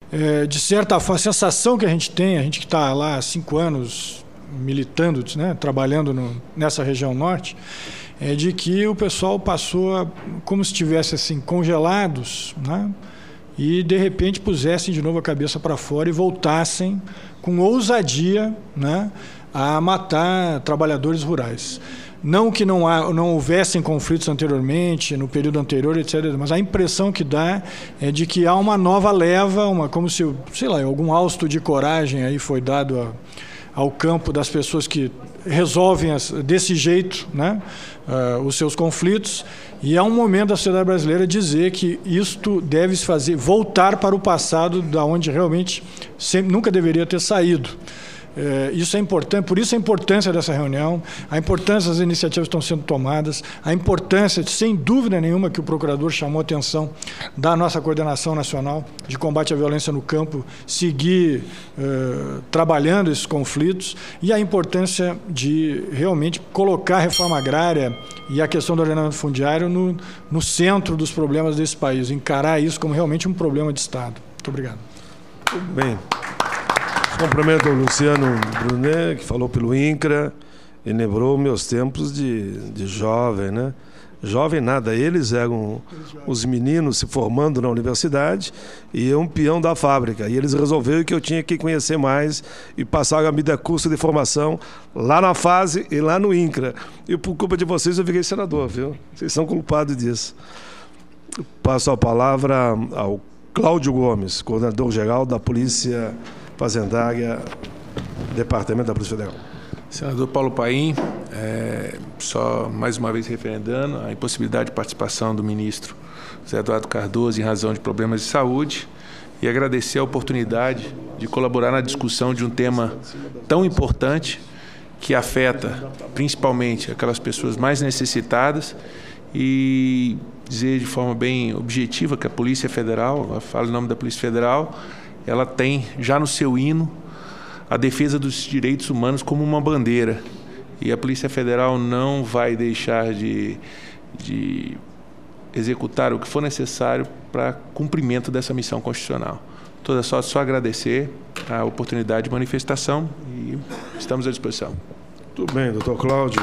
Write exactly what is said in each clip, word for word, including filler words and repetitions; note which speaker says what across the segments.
Speaker 1: é, de certa forma, a sensação que a gente tem, a gente que está lá há cinco anos militando, né, trabalhando no, nessa região norte, é de que o pessoal passou a, como se estivesse assim, congelados, né, e de repente pusessem de novo a cabeça para fora e voltassem com ousadia, né, a matar trabalhadores rurais. Não que não, há, não houvessem conflitos anteriormente, no período anterior, etcétera, mas a impressão que dá é de que há uma nova leva, uma, como se, sei lá, algum hausto de coragem aí foi dado a, ao campo das pessoas que resolvem as, desse jeito, né, uh, os seus conflitos, e é um momento da sociedade brasileira dizer que isto deve se fazer, voltar para o passado, da onde realmente sempre, nunca deveria ter saído. É, isso é importante, por isso a importância dessa reunião, a importância das iniciativas que estão sendo tomadas, a importância, sem dúvida nenhuma, que o procurador chamou a atenção da nossa coordenação nacional de combate à violência no campo, seguir uh, trabalhando esses conflitos, e a importância de realmente colocar a reforma agrária e a questão do ordenamento fundiário no, no centro dos problemas desse país, encarar isso como realmente um problema de Estado. Muito obrigado.
Speaker 2: Muito bem. Cumprimento ao Luciano Brunet, que falou pelo INCRA, e lembrou meus tempos de, de jovem, né? Jovem nada, eles eram os meninos se formando na universidade e eu um peão da fábrica. E eles resolveram que eu tinha que conhecer mais e passaram a me dar curso de formação lá na fase e lá no INCRA. E por culpa de vocês eu virei senador, viu? Vocês são culpados disso. Passo a palavra ao Cláudio Gomes, coordenador-geral da Polícia Fazendária, Departamento da Polícia Federal.
Speaker 3: Senador Paulo Paim, é, só mais uma vez referendando a impossibilidade de participação do ministro José Eduardo Cardoso em razão de problemas de saúde e agradecer a oportunidade de colaborar na discussão de um tema tão importante que afeta principalmente aquelas pessoas mais necessitadas e dizer de forma bem objetiva que a Polícia Federal, eu falo em nome da Polícia Federal, ela tem já no seu hino a defesa dos direitos humanos como uma bandeira. E a Polícia Federal não vai deixar de, de executar o que for necessário para cumprimento dessa missão constitucional. Toda só, só agradecer a oportunidade de manifestação e estamos à disposição.
Speaker 2: Tudo bem, doutor Cláudio.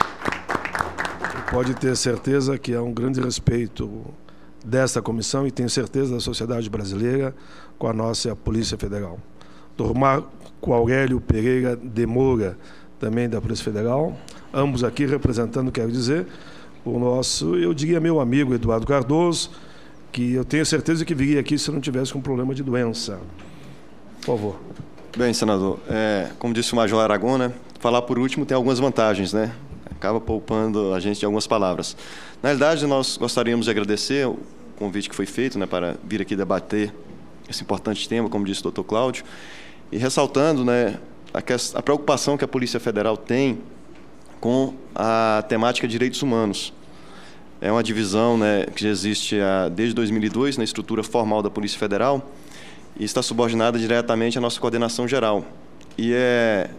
Speaker 2: Pode ter certeza que há um grande respeito desta comissão e tenho certeza da sociedade brasileira com a nossa Polícia Federal. doutor Marco Aurélio Pereira de Moura, também da Polícia Federal, ambos aqui representando, quero dizer, o nosso, eu diria, meu amigo Eduardo Cardoso, que eu tenho certeza que viria aqui se não tivesse um problema de doença. Por favor.
Speaker 4: Bem, senador, é, como disse o Major Aragão, né, falar por último tem algumas vantagens, né? Acaba poupando a gente de algumas palavras. Na realidade, nós gostaríamos de agradecer o convite que foi feito, né, para vir aqui debater esse importante tema, como disse o doutor Cláudio, e ressaltando, né, a, que, a preocupação que a Polícia Federal tem com a temática de direitos humanos. É uma divisão, né, que já existe há, desde dois mil e dois na estrutura formal da Polícia Federal e está subordinada diretamente à nossa coordenação geral. E é,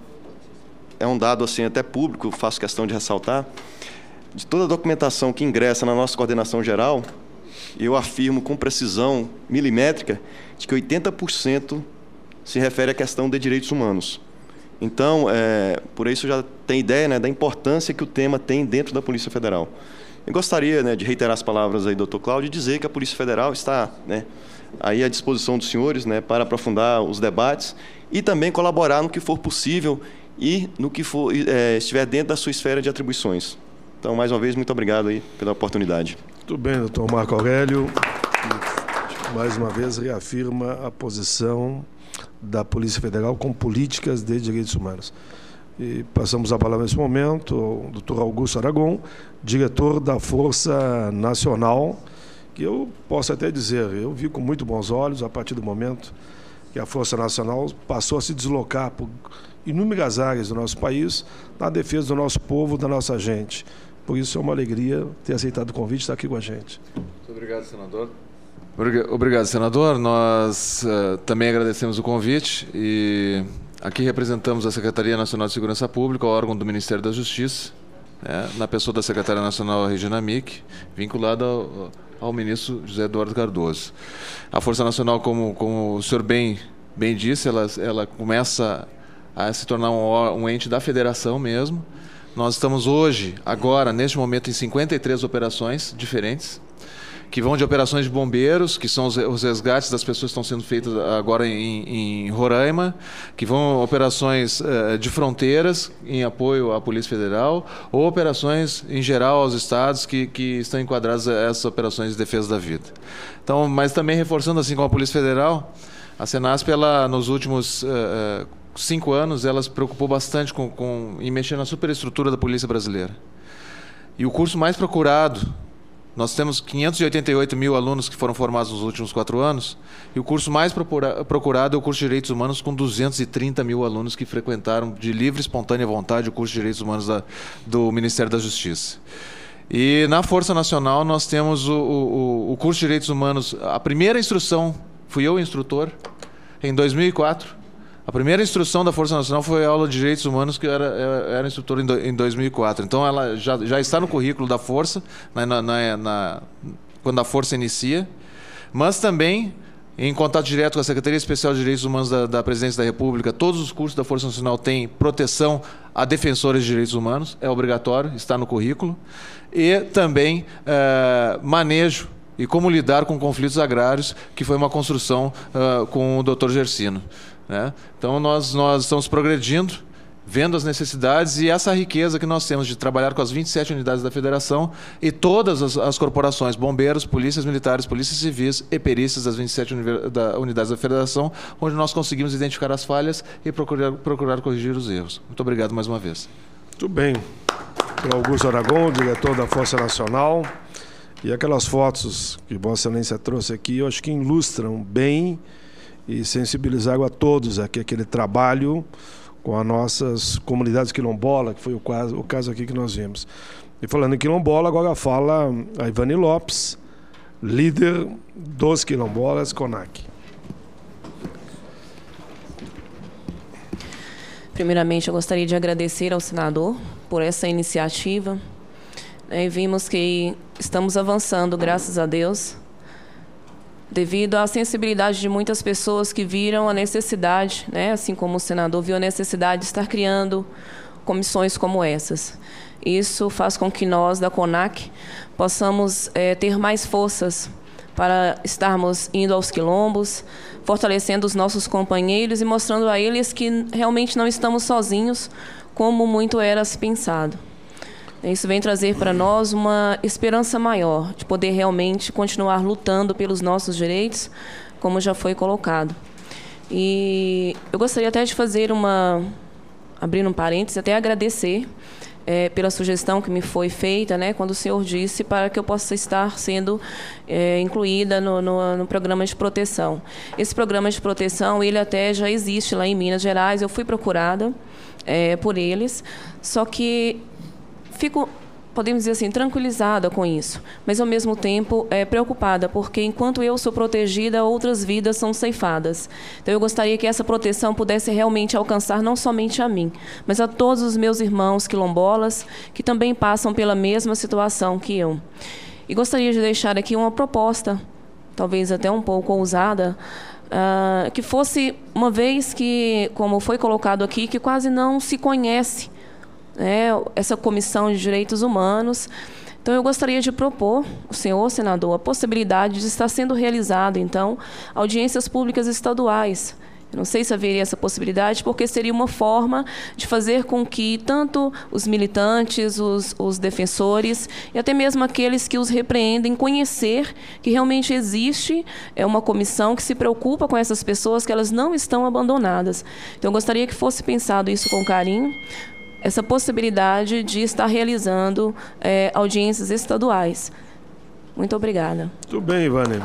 Speaker 4: é um dado assim, até público, faço questão de ressaltar, de toda a documentação que ingressa na nossa coordenação geral, eu afirmo com precisão milimétrica de que oitenta por cento se refere à questão de direitos humanos. Então, é, por isso já tem ideia, né, da importância que o tema tem dentro da Polícia Federal. Eu gostaria, né, de reiterar as palavras aí do doutor Cláudio e dizer que a Polícia Federal está, né, aí à disposição dos senhores, né, para aprofundar os debates e também colaborar no que for possível e no que for, é, estiver dentro da sua esfera de atribuições. Então, mais uma vez, muito obrigado aí pela oportunidade.
Speaker 2: Muito bem, doutor Marco Aurélio. Mais uma vez, reafirma a posição da Polícia Federal com políticas de direitos humanos. E passamos a palavra nesse momento ao doutor Augusto Aragão, diretor da Força Nacional, que eu posso até dizer, eu vi com muito bons olhos a partir do momento que a Força Nacional passou a se deslocar por inúmeras áreas do nosso país na defesa do nosso povo, da nossa gente. Por isso é uma alegria ter aceitado o convite e estar aqui com a gente.
Speaker 5: Muito obrigado, senador. Obrigado, senador. Nós uh, também agradecemos o convite e aqui representamos a Secretaria Nacional de Segurança Pública, o órgão do Ministério da Justiça, né, na pessoa da secretária nacional Regina Mick, vinculada ao, ao ministro José Eduardo Cardoso. A Força Nacional, como, como o senhor bem, bem disse, ela, ela começa a se tornar um, um ente da federação mesmo. Nós estamos hoje, agora, neste momento, em cinquenta e três operações diferentes, que vão de operações de bombeiros, que são os, os resgates das pessoas que estão sendo feitas agora em, em Roraima, que vão operações uh, de fronteiras em apoio à Polícia Federal, ou operações em geral aos estados que, que estão enquadradas a essas operações de defesa da vida. Então, mas também reforçando, assim como a Polícia Federal, a Senasp, ela, nos últimos uh, cinco anos, ela se preocupou bastante com, com, em mexer na superestrutura da Polícia Brasileira. E o curso mais procurado, nós temos quinhentos e oitenta e oito mil alunos que foram formados nos últimos quatro anos, e o curso mais procura, procurado é o curso de Direitos Humanos, com duzentos e trinta mil alunos que frequentaram de livre e espontânea vontade o curso de Direitos Humanos da, do Ministério da Justiça. E na Força Nacional nós temos o, o, o curso de Direitos Humanos, a primeira instrução, fui eu o instrutor, em dois mil e quatro. A primeira instrução da Força Nacional foi a aula de Direitos Humanos, que eu era, eu era instrutor em, do, em dois mil e quatro. Então, ela já, já está no currículo da Força, na, na, na, na, quando a Força inicia, mas também, em contato direto com a Secretaria Especial de Direitos Humanos da, da Presidência da República, todos os cursos da Força Nacional têm proteção a defensores de direitos humanos, é obrigatório, está no currículo, e também é, manejo e como lidar com conflitos agrários, que foi uma construção uh, com o doutor Gersino. Né? Então, nós, nós estamos progredindo, vendo as necessidades e essa riqueza que nós temos de trabalhar com as vinte e sete unidades da Federação e todas as, as corporações, bombeiros, polícias militares, polícias civis e perícias das vinte e sete da, unidades da Federação, onde nós conseguimos identificar as falhas e procurar, procurar corrigir os erros. Muito obrigado mais uma vez.
Speaker 2: Muito bem. Augusto Aragão, diretor da Força Nacional. E aquelas fotos que Vossa Excelência trouxe aqui, eu acho que ilustram bem e sensibilizaram a todos aqui aquele trabalho com as nossas comunidades quilombolas, que foi o caso, o caso aqui que nós vimos. E falando em quilombola, agora fala a Ivani Lopes, líder dos quilombolas CONAC.
Speaker 6: Primeiramente, eu gostaria de agradecer ao senador por essa iniciativa. E vimos que estamos avançando, graças a Deus, devido à sensibilidade de muitas pessoas que viram a necessidade, né, assim como o senador viu a necessidade de estar criando comissões como essas. Isso faz com que nós, da CONAC, possamos é, ter mais forças para estarmos indo aos quilombos, fortalecendo os nossos companheiros e mostrando a eles que realmente não estamos sozinhos, como muito era se pensado. Isso vem trazer para nós uma esperança maior, de poder realmente continuar lutando pelos nossos direitos, como já foi colocado. E eu gostaria até de fazer uma, abrindo um parênteses, até agradecer é, pela sugestão que me foi feita, né, quando o senhor disse para que eu possa estar sendo é, incluída no, no, no programa de proteção. Esse programa de proteção, ele até já existe lá em Minas Gerais, eu fui procurada é, por eles, só que fico, podemos dizer assim, tranquilizada com isso, mas ao mesmo tempo é, preocupada, porque enquanto eu sou protegida, outras vidas são ceifadas. Então eu gostaria que essa proteção pudesse realmente alcançar não somente a mim, mas a todos os meus irmãos quilombolas que também passam pela mesma situação que eu. E gostaria de deixar aqui uma proposta, talvez até um pouco ousada, uh, que fosse, uma vez que, como foi colocado aqui, que quase não se conhece É, essa Comissão de Direitos Humanos. Então, eu gostaria de propor, o senhor senador, a possibilidade de estar sendo realizado, então, audiências públicas estaduais. Eu não sei se haveria essa possibilidade, porque seria uma forma de fazer com que tanto os militantes, os, os defensores, e até mesmo aqueles que os repreendem, conhecer que realmente existe é, uma comissão que se preocupa com essas pessoas, que elas não estão abandonadas. Então, eu gostaria que fosse pensado isso com carinho, essa possibilidade de estar realizando é, audiências estaduais. Muito obrigada.
Speaker 2: Muito bem, Ivani.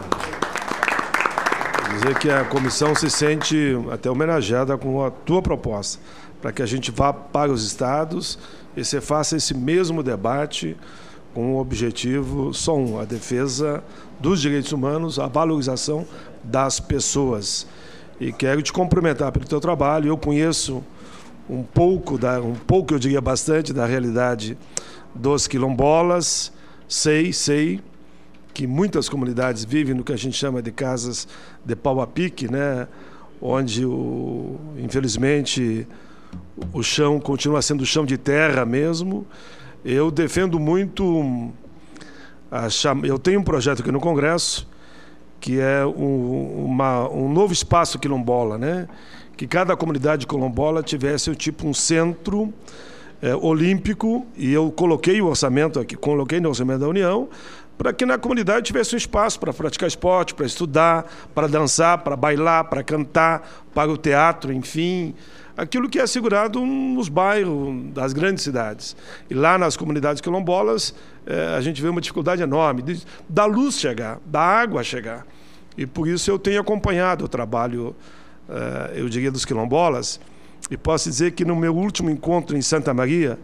Speaker 2: Dizer que a comissão se sente até homenageada com a tua proposta, para que a gente vá para os estados e você faça esse mesmo debate com o objetivo só um, a defesa dos direitos humanos, a valorização das pessoas. E quero te cumprimentar pelo teu trabalho. Eu conheço um pouco, da, um pouco, eu diria bastante, da realidade dos quilombolas. Sei, sei que muitas comunidades vivem no que a gente chama de casas de pau a pique, né? Onde, o, infelizmente, o chão continua sendo chão de terra mesmo. Eu defendo muito... A cham... Eu tenho um projeto aqui no Congresso, que é um, uma, um novo espaço quilombola, né? Que cada comunidade quilombola tivesse um tipo um centro é, olímpico, e eu coloquei o orçamento aqui, coloquei no orçamento da União, para que na comunidade tivesse um espaço para praticar esporte, para estudar, para dançar, para bailar, para cantar, para o teatro, enfim, aquilo que é assegurado nos bairros das grandes cidades. E lá nas comunidades quilombolas, eh, a gente vê uma dificuldade enorme de, da luz chegar, da água chegar. E por isso eu tenho acompanhado o trabalho, eh, eu diria, dos quilombolas, e posso dizer que no meu último encontro em Santa Maria,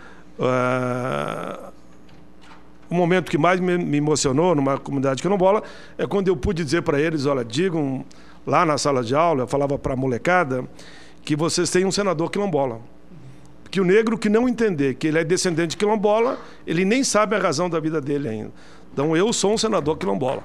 Speaker 2: uh, o momento que mais me, me emocionou numa comunidade quilombola é quando eu pude dizer para eles, olha, digam lá na sala de aula, eu falava para a molecada, que vocês têm um senador quilombola. Que o negro que não entender que ele é descendente de quilombola, ele nem sabe a razão da vida dele ainda. Então eu sou um senador quilombola.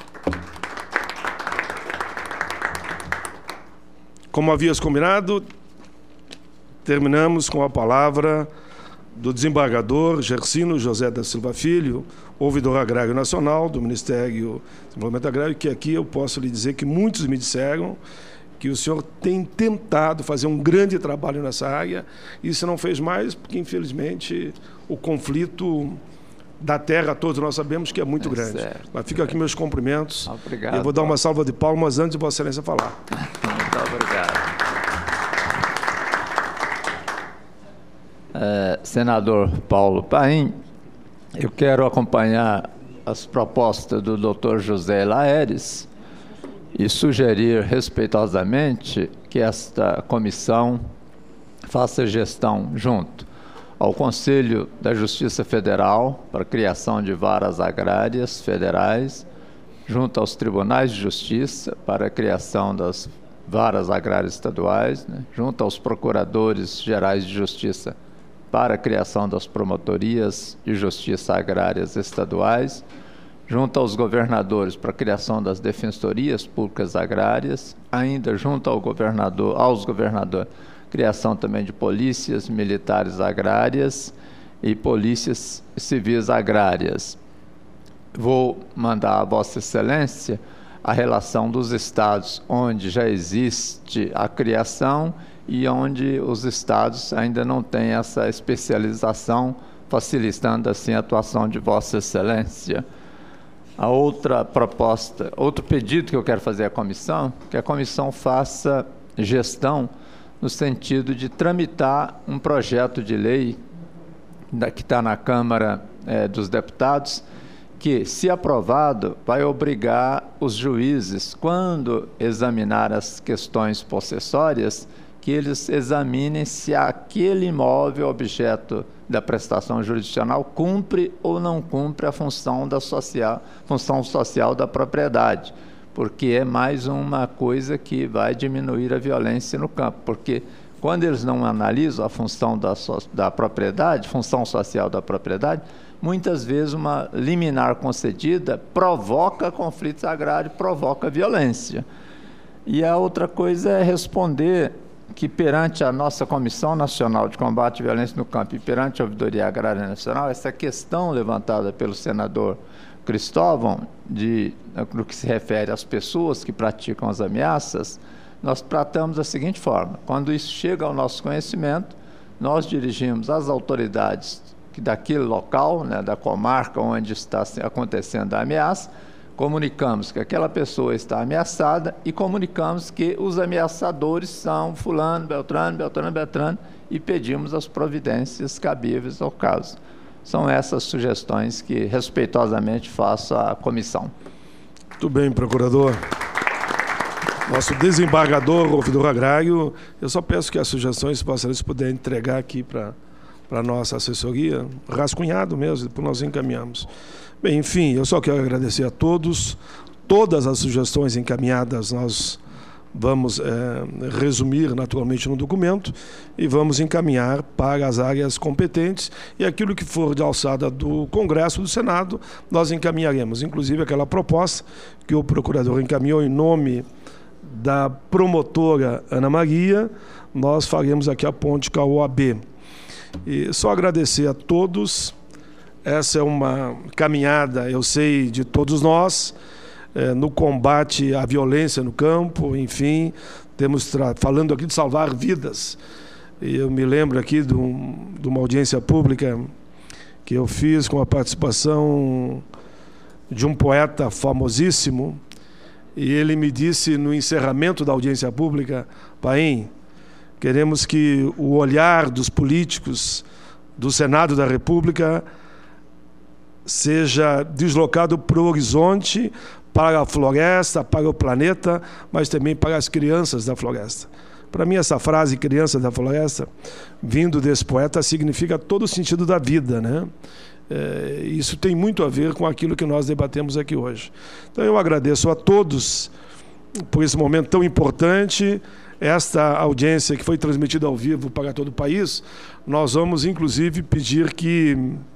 Speaker 2: Como havias combinado, terminamos com a palavra do desembargador Gersino José da Silva Filho, ouvidor agrário nacional do Ministério do Desenvolvimento Agrário, que aqui eu posso lhe dizer que muitos me disseram que o senhor tem tentado fazer um grande trabalho nessa área, e isso não fez mais, porque, infelizmente, o conflito da terra, todos nós sabemos que é muito é grande. Certo. Mas fica aqui meus cumprimentos.
Speaker 7: Obrigado.
Speaker 2: E eu vou dar uma salva de palmas antes de Vossa Excelência falar.
Speaker 7: Muito obrigado. É, senador Paulo Paim, eu quero acompanhar as propostas do doutor José Laeres e sugerir respeitosamente que esta comissão faça gestão junto ao Conselho da Justiça Federal para a criação de varas agrárias federais, junto aos Tribunais de Justiça para a criação das varas agrárias estaduais, né, junto aos Procuradores Gerais de Justiça para a criação das promotorias de justiça agrárias estaduais, junto aos governadores para a criação das defensorias públicas agrárias, ainda junto ao governador, aos governadores, criação também de polícias militares agrárias e polícias civis agrárias. Vou mandar a Vossa Excelência a relação dos estados onde já existe a criação e onde os estados ainda não têm essa especialização, facilitando assim a atuação de Vossa Excelência. A outra proposta, outro pedido que eu quero fazer à comissão, que a comissão faça gestão no sentido de tramitar um projeto de lei da, que está na Câmara é, dos Deputados, que, se aprovado, vai obrigar os juízes, quando examinar as questões possessórias, que eles examinem se aquele imóvel objeto da prestação jurisdicional cumpre ou não cumpre a função, da social, função social da propriedade, porque é mais uma coisa que vai diminuir a violência no campo, porque quando eles não analisam a função da, so, da propriedade, função social da propriedade, muitas vezes uma liminar concedida provoca conflitos agrários, provoca violência. E a outra coisa é responder que perante a nossa Comissão Nacional de Combate à Violência no Campo e perante a Ouvidoria Agrária Nacional, essa questão levantada pelo senador Cristóvão, de, no que se refere às pessoas que praticam as ameaças, nós tratamos da seguinte forma: quando isso chega ao nosso conhecimento, nós dirigimos às autoridades daquele local, né, da comarca onde está acontecendo a ameaça, comunicamos que aquela pessoa está ameaçada e comunicamos que os ameaçadores são fulano, beltrano, beltrano, beltrano e pedimos as providências cabíveis ao caso. São essas sugestões que respeitosamente faço à comissão.
Speaker 2: Muito bem, procurador. Nosso desembargador, ouvidor agrário, eu só peço que as sugestões possam se puder entregar aqui para a nossa assessoria, rascunhado mesmo, depois nós encaminhamos. Bem, enfim, eu só quero agradecer a todos. Todas as sugestões encaminhadas nós vamos é, resumir naturalmente no documento e vamos encaminhar para as áreas competentes, e aquilo que for de alçada do Congresso, do Senado, nós encaminharemos, inclusive aquela proposta que o procurador encaminhou em nome da promotora Ana Maria, nós faremos aqui a ponte com a O A B. E só agradecer a todos. Essa é uma caminhada, eu sei, de todos nós, é, no combate à violência no campo, enfim, temos falando aqui de salvar vidas. E eu me lembro aqui de, um, de uma audiência pública que eu fiz com a participação de um poeta famosíssimo, e ele me disse no encerramento da audiência pública: Paim, queremos que o olhar dos políticos do Senado da República seja deslocado para o horizonte, para a floresta, para o planeta, mas também para as crianças da floresta. Para mim, essa frase, criança da floresta, vindo desse poeta, significa todo o sentido da vida, né? É, isso tem muito a ver com aquilo que nós debatemos aqui hoje. Então, eu agradeço a todos por esse momento tão importante. Esta audiência que foi transmitida ao vivo para todo o país, nós vamos, inclusive, pedir que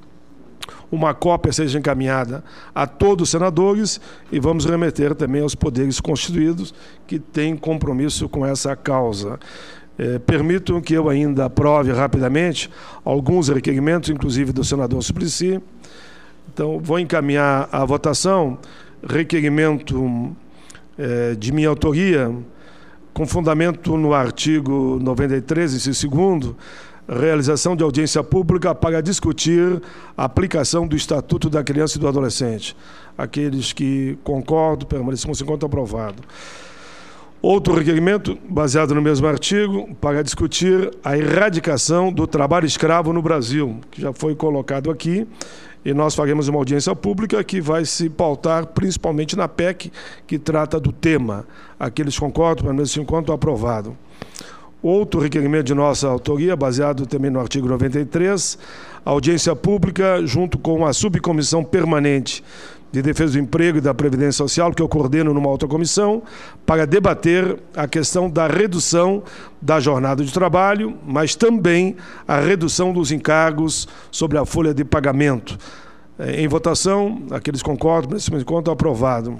Speaker 2: uma cópia seja encaminhada a todos os senadores e vamos remeter também aos poderes constituídos que têm compromisso com essa causa. É, permitam que eu ainda aprove rapidamente alguns requerimentos, inclusive do senador Suplicy. Então, vou encaminhar à votação requerimento é, de minha autoria, com fundamento no artigo noventa e três, inciso segundo, realização de audiência pública para discutir a aplicação do Estatuto da Criança e do Adolescente. Aqueles que concordam, permaneçam como se encontra aprovado. Outro requerimento, baseado no mesmo artigo, para discutir a erradicação do trabalho escravo no Brasil, que já foi colocado aqui, e nós faremos uma audiência pública que vai se pautar principalmente na P E C, que trata do tema. Aqueles que concordam, permanecem enquanto aprovado. Outro requerimento de nossa autoria, baseado também no artigo noventa e três, audiência pública junto com a Subcomissão Permanente de Defesa do Emprego e da Previdência Social, que eu coordeno numa outra comissão, para debater a questão da redução da jornada de trabalho, mas também a redução dos encargos sobre a folha de pagamento. Em votação, aqueles que concordam, nesse encontro, aprovado.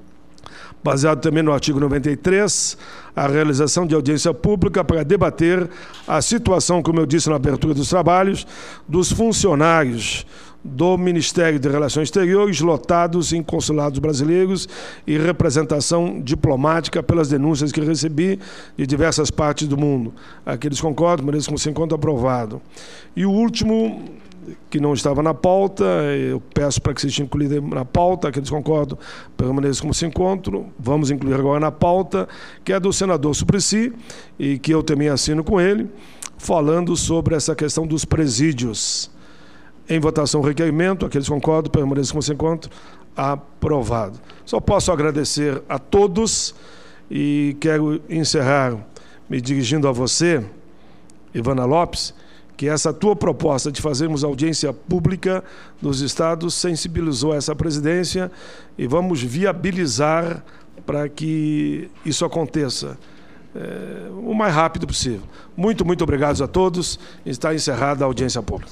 Speaker 2: Baseado também no artigo noventa e três, a realização de audiência pública para debater a situação, como eu disse na abertura dos trabalhos, dos funcionários do Ministério de Relações Exteriores lotados em consulados brasileiros e representação diplomática pelas denúncias que recebi de diversas partes do mundo. Aqueles concordam, merecem como se encontra aprovado. E o último, que não estava na pauta, eu peço para que seja incluído na pauta, aqueles que concordam, permaneçam como se encontram, vamos incluir agora na pauta, que é do senador Suplicy, e que eu também assino com ele, falando sobre essa questão dos presídios. Em votação o requerimento, aqueles que concordam, permaneçam como se encontram, aprovado. Só posso agradecer a todos e quero encerrar me dirigindo a você, Ivana Lopes, que essa tua proposta de fazermos audiência pública nos estados sensibilizou essa presidência e vamos viabilizar para que isso aconteça é, o mais rápido possível. Muito, muito obrigado a todos. Está encerrada a audiência pública.